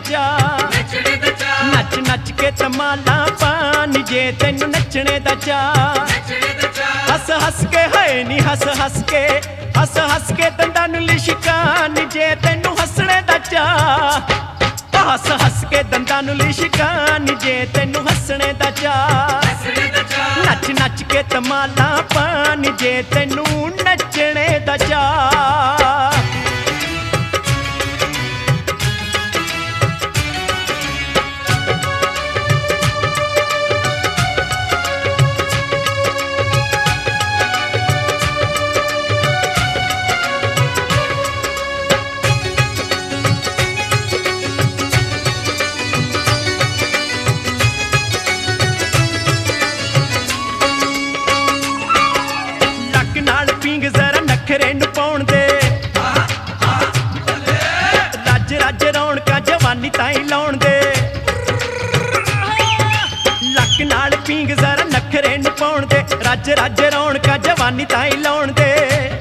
चाऽ, नच नच के तमाला पानी जे तैनू नचने दा चाऽ। हस हस के है नी हस हस के दंदां नू लिशकान जे तैनू हसने दा चाऽ। हस हस के दंदां नू लिशकान जे तैनू हसने दा चाऽ। नच नच के तमाला पानी जे तैनू नचने दा चाऽ। नखरे नू पाउण दे रज रज रौणकां जवानी ताईं लाउण दे। लक नाल पींग जरा नखरे नू पाउण दे रज रज रौणकां जवानी ताईं लाउण दे।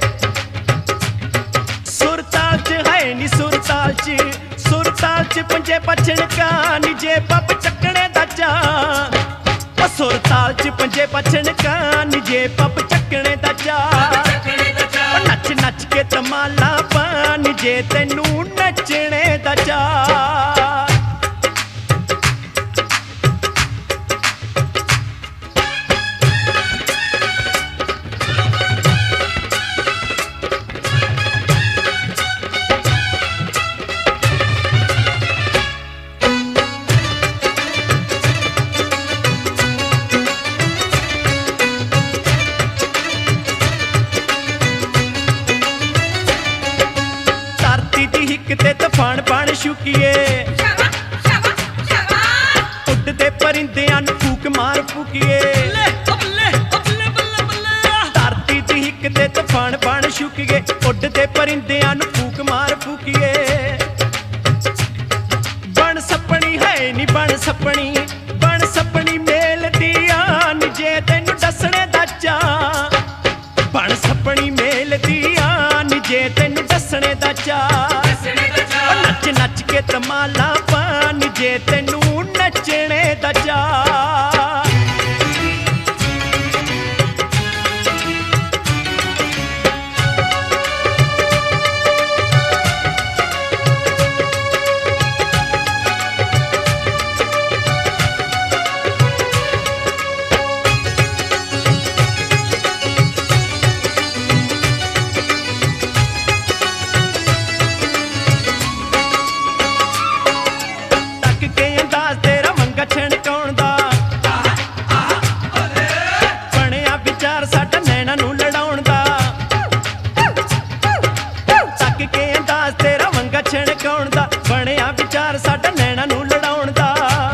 सुरताल च है नी सुरताल च पंजे पछण कानी जे पप चकणे दा चाऽ। सुरताल च पंजे पछण कानी जे पप चकणे दा चाऽ। नच नच के तमाला पानी जे तैनू नचने दा चाऽ। ते तूफान पान शुकिए उड़दे परिंदियां नू फूक मार फूकिए। धरती दी हिक ते तूफान पान शुकिए उड़दे परिंदियां नू फूक मार फूकिए। बन सपनी है नी बन सपनी मेल दी आन जे तैनू दसणे दा चाऽ। बन सपनी मेल दी आन जे तैनू दसणे दा चाऽ। नच नच के तमाला पानी जे तैनू नचने दा चाऽ। छणकाउण दा बणिया विचार साडा नैना नू लड़ाउण दा। तक के अंदाज तेरा वंगा छणकाउण दा बणिया विचार साडा नैना नू लड़ाउण दा।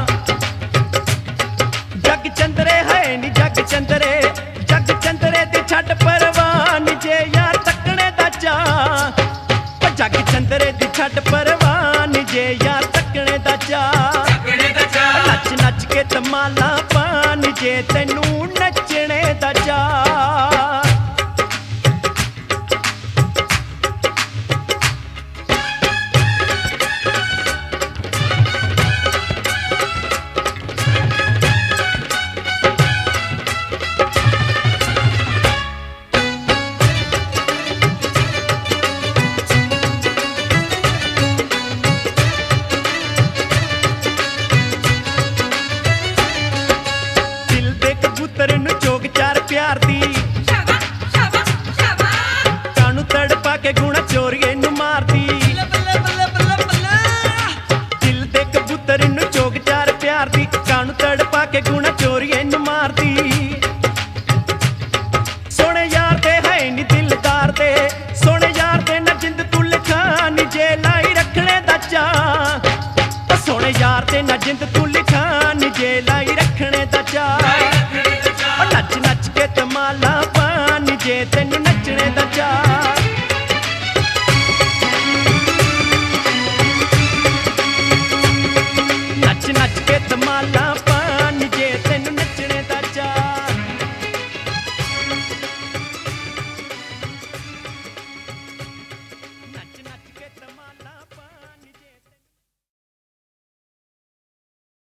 जग चंदरे है नी जग चंदरे ते छड्ड परवान जे यार तकणे दा चाऽ। जग चंदरे दी छड्ड परवान जे यार तकणे दा चाऽ। नच नच के तमाला पानी जे तैनू नचने दा चाऽ। चोग चार प्यार दी कानू तड़पा के गुणा चोरिए नू मार दी। दिल दे कबूतर नू चोग चार प्यार दी कानू तड़पा के गुणा चोरिए नू मार दी। सोने यार दे है नी दिलदार दे सोने यार दे ना जिंद तू लिखानी जे लाई रखने दा चाऽ। सोने यार दे ना जिंद तू लिखानी जे लाई रखने दा चाऽ। नच नच के तमाला पानी जे तैनू नचने दा चाऽ। नच नच के तमाला